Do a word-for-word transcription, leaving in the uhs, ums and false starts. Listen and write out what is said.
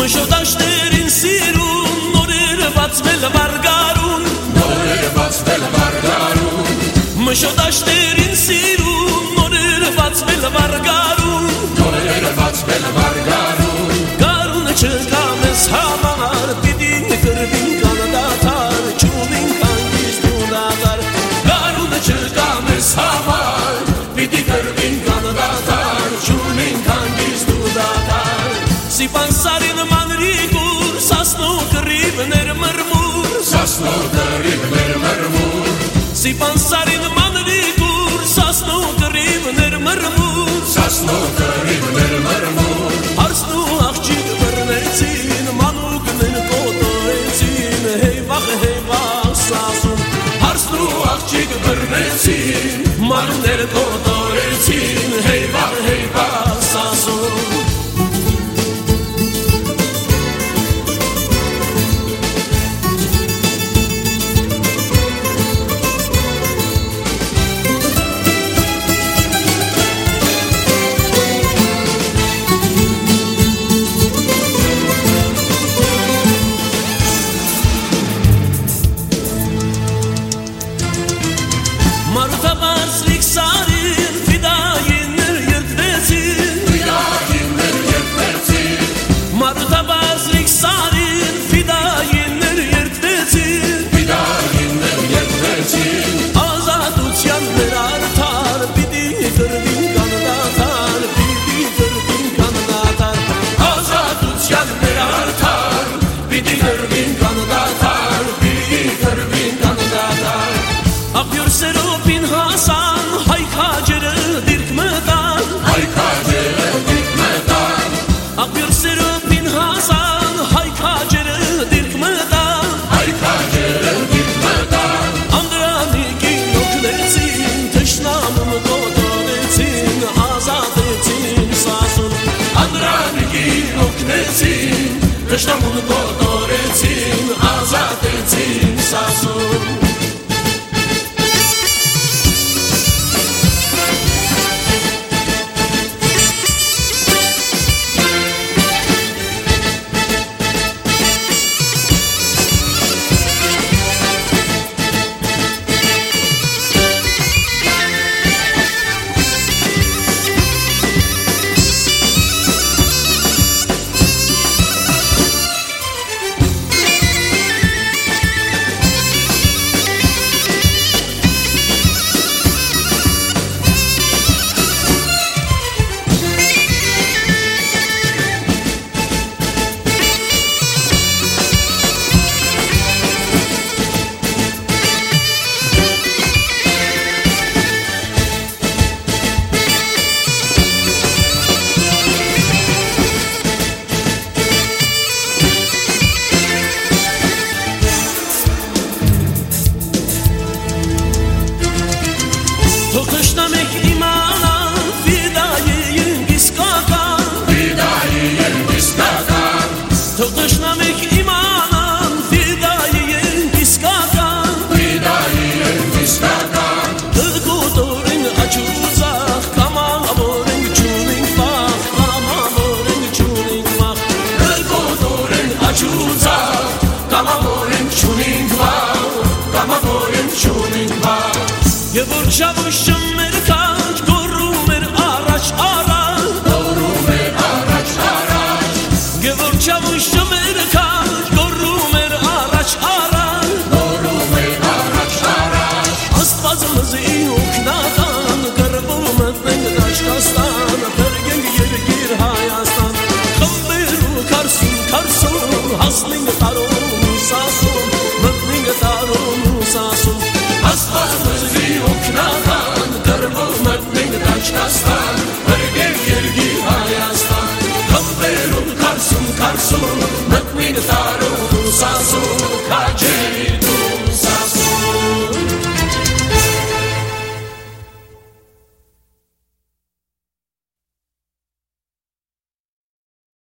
Մշոտաշտերին սիրուն, նորերը բացվել վարգարուն, նորերը բացվել վարգարուն, Մշոտաշտերին սիրուն, նորերը բացվել վարգարուն, նորերը բացվել վարգարուն, Գարունը չկա մեզ համար, պիտի կրվին կանադատար, չունին կանգիստ ու դատար, Գարունը չկա մեզ համար, պիտի կրվին կանադատար, չունին կանգիստ ու դատար, Սիպան սարին մանրիգուր, սասնու կռիվներ մրմուր, Սասնու կռիվներ մրմուր, Սիպան սարին մանրիգուր, սասնու կռիվներ մրմուր, Սասնու կռիվներ մրմուր, Հարսնու աղջիկ բռնեցին, մանուկներ կոտորեցին, հեյվախ հեյվախ սասուն, Հարսնու աղջիկ բռնեցին, մանուկներ կոտորեցին, հեյվախ հեյվախ սասուն, Մարութաբարձրիկ սարին, ֆիդայիններ երդվեցին, Ֆիդայիններ երդվեցին, Մարութաբարձրիկ սարին, ֆիդայիններ երդվեցին, Ֆիդայիններ երդվեցին, Ազատության մեր արդար, պիտի կրվին կանադատար, պիտի կրվին կանադատար, Ազատության մեր արդար, պիտի կրվին կանադատար, պիտի կրվին կանադատար, Աղբյուր սերոպին հասան, հայքաջերը դիրք մտան, Հայքաջերը դիրք մտան, Աղբյուր սերոպին հասան, հայքաջերը դիրք մտան, Հայքաջերը դիրք մտան, Անդրանիկին օգնեցին, թշնամուն կոտորեցին, ազատեցին սասուն, Անդրանիկին օգնեցին, թշնամուն կոտորեցին, ազատեցին սասուն, Թող թշնամեք իմանան, ֆիդային իսկական, Ֆիդային իսկական, Թող թշնամեք իմանան, ֆիդային իսկական, Ֆիդային իսկական, Կկոտորեն աչուձախ, կամավորեն չունենք վախ, կամավորեն չունենք վախ, Կկոտորեն աչուձախ, կամավորեն չունենք վախ, կամավորեն չունենք վախ, Եվ որ շավուշը մեր կանչ, գորում էր առաջ առաջ, Գորում էր առաջ առաջ, Եվ որ շավուշը մեր կանչ, գորում էր առաջ առաջ, Գորում էր առաջ առաջ, Աստված մզի օգնական, կռվում մտնենք Դաշկաստան, փրկենք երկիր Հայաստան, խմբերու քարսում քարսում, հասնենք տարում ու սասում, մտնենք տարում ու սասում, Աստված մզի օգնական, կռվում մտնենք Դաշկաստան, փրկենք երկիր Հայաստան, խմբերում քարսում քարսում,